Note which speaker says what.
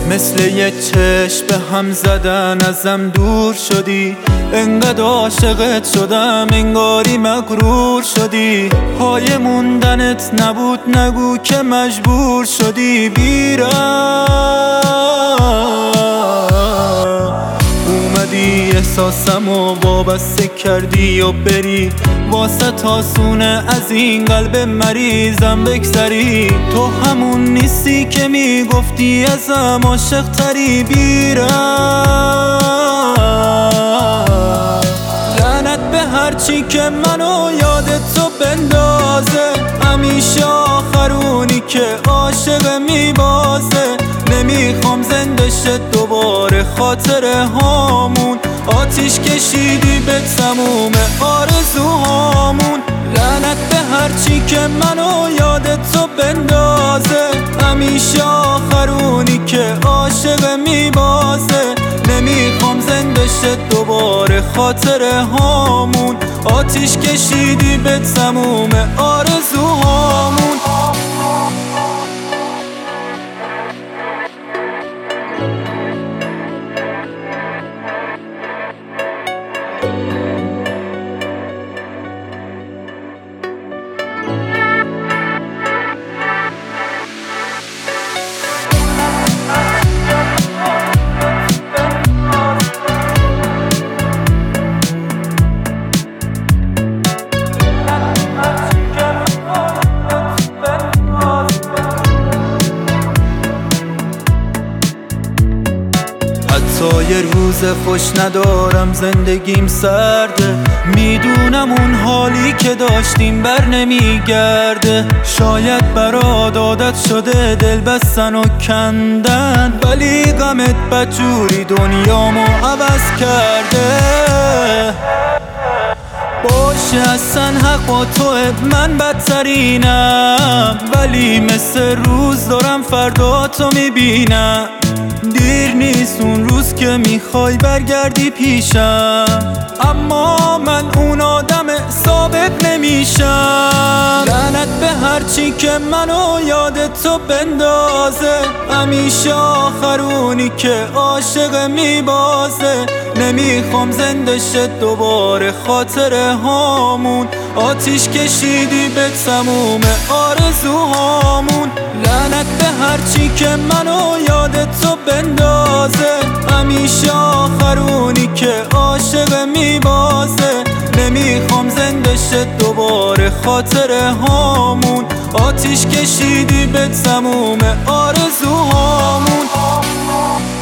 Speaker 1: مثل یه چشم به هم زدن ازم دور شدی، انقدر عاشقت شدم انگاری مغرور شدی. پای موندنت نبود نگو که مجبور شدی بیرم. اومدی احساسمو وابسته کردی و بری، واسه تاسونه از این قلب مریضم بگذری. تو همون نیستی که میگفتی ازم عاشق تری بیرم. لعنت به هرچی که منو یاد تو بندازه، همیشه آخرونی که عاشق میبازه. نمیخوام زنده شد دوباره خاطره هامون، آتیش کشیدی به تموم آرزوهامون. لعنت به هرچی که منو یاد تو بندازه، همیشه آخرونی که عاشق میبازه. نمیخوام زنده شد دوباره خاطره هامون، آتیش کشیدی به تموم آرزوهامون. حتی یه روز خوش ندارم، زندگیم سرده. میدونم اون حالی که داشتیم بر نمیگرده. شاید برات عادت شده دل بستن و کندن، ولی غمت بدجوری دنیامو عوض کرده. باشه اصلا حق با توه، من بدترینم، ولی مثل روز دارم فردا تو میبینم. دیر نیست اون روز که میخوای برگردی پیشم، اما من اون آدم ثابت نمیشم. لعنت به هرچی که منو یاد تو بندازه، همیشه آخرونی که عاشق میبازه. نمیخوام زنده شد دوباره خاطره هامون، آتیش کشیدی به تموم آرزوهامون. لعنت به هرچی که منو یاد تو بندازه، همیشه آخرونی که عاشق میبازه. نمیخوام زنده شد دوباره خاطره هامون، آتیش کشیدی به تموم آرزوهامون.